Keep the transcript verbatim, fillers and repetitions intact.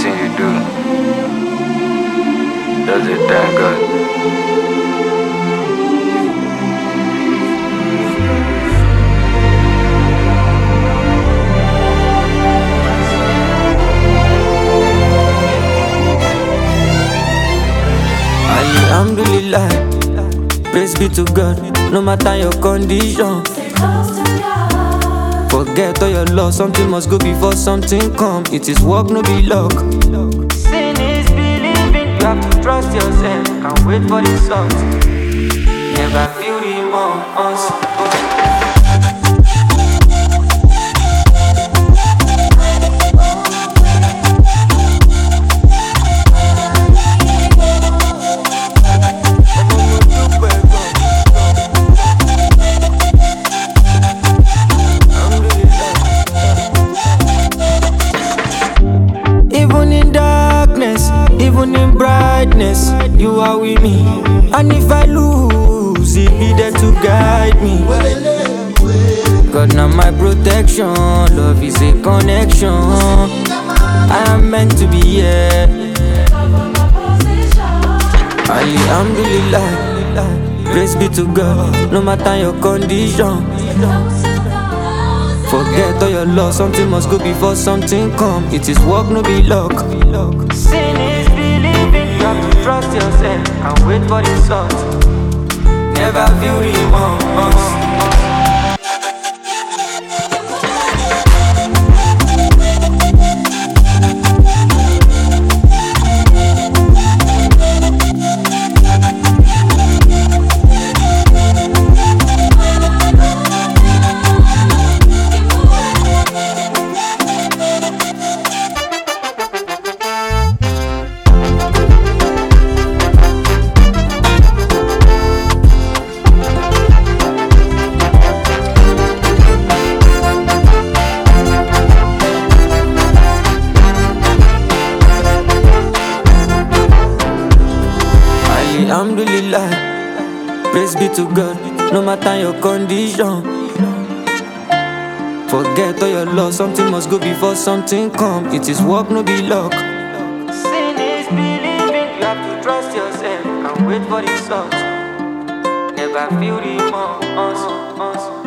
anything you do does it damn good. Alhamdulillah, praise be to God, no matter your condition. Forget all your loss, something must go before something come. It is work, no be luck. Sin is believing, you have to trust yourself and wait for the result. Never feel remorse. Even in brightness, you are with me. And if I lose, it be there to guide me. God, now my protection, love is a connection. I am meant to be here. Alhamdulillah, praise be to God, no matter your condition. Forget all your loss, something must go before something come. It is work, no be luck. Sin is believing, you have to trust yourself and wait for the result. Never feel remorse. Alhamdulillah, praise be to God, no matter your condition. Forget all your loss, something must go before something come. It is work, no be luck. Sin is believing, you have to trust yourself and wait for the result. Never feel remorse.